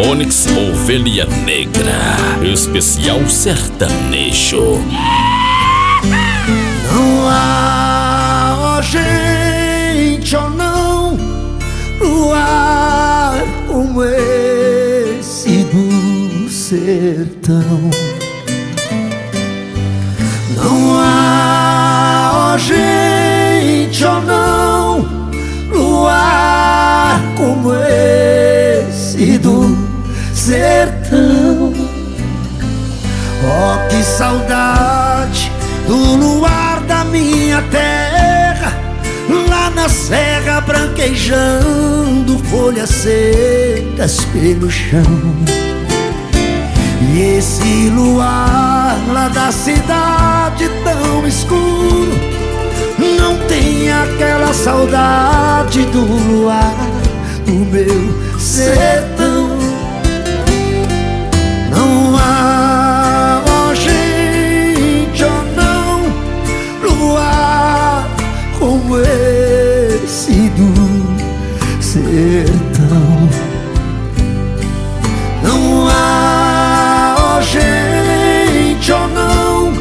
Onix Ovelha Negra, especial sertanejo. Não há, ó gente, ou não, luar como esse do sertão. Não há, ó gente, ou não, luar como esse do sertão. Oh, que saudade do luar da minha terra, lá na serra branquejando folhas secas pelo chão. E esse luar lá da cidade tão escuro não tem aquela saudade do luar do meu sertão. Não há, ó gente, ou não, luar como esse do sertão. Não há, ó gente, ou não,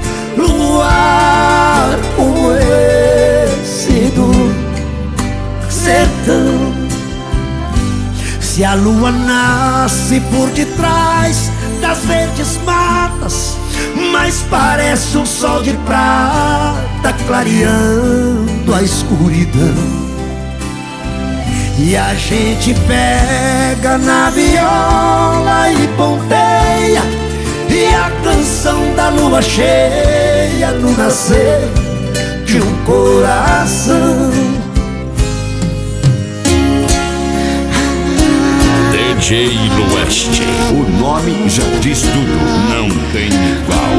luar como esse do sertão. Se a lua nasce por detrás das verdes matas, mas parece um sol de prata clareando a escuridão. E a gente pega na viola e ponteia, e a canção da lua cheia no nascer de um coração. DJ Lueste, o nome já diz tudo, não tem igual.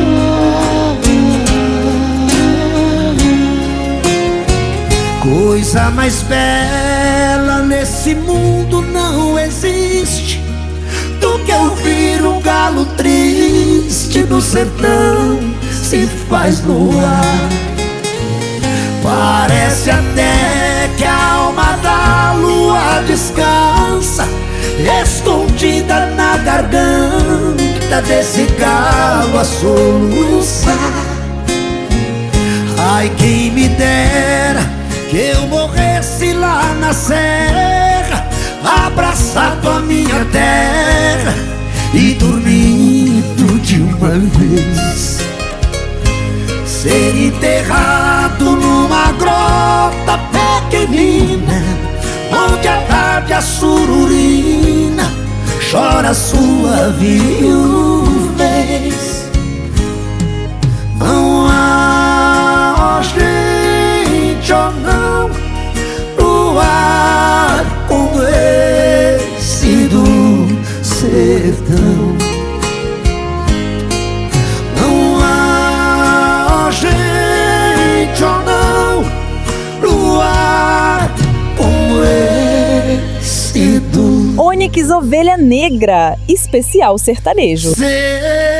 Coisa mais bela nesse mundo não existe do que ouvir um galo triste no sertão se faz no ar. Parece até que a alma da lua descansa, escondida na garganta desse galo a soluçar. Ai, quem me dera que eu morresse lá na serra, abraçado à minha terra e dormindo de uma vez. Ser enterrado numa grota pequenina, onde à tarde a sururina chora sua viuvez. Não há, ó gente, ou não, luar como esse do sertão. Não há, ó gente, ou não, luar como esse do Onix Ovelha Negra, especial sertanejo. sertão.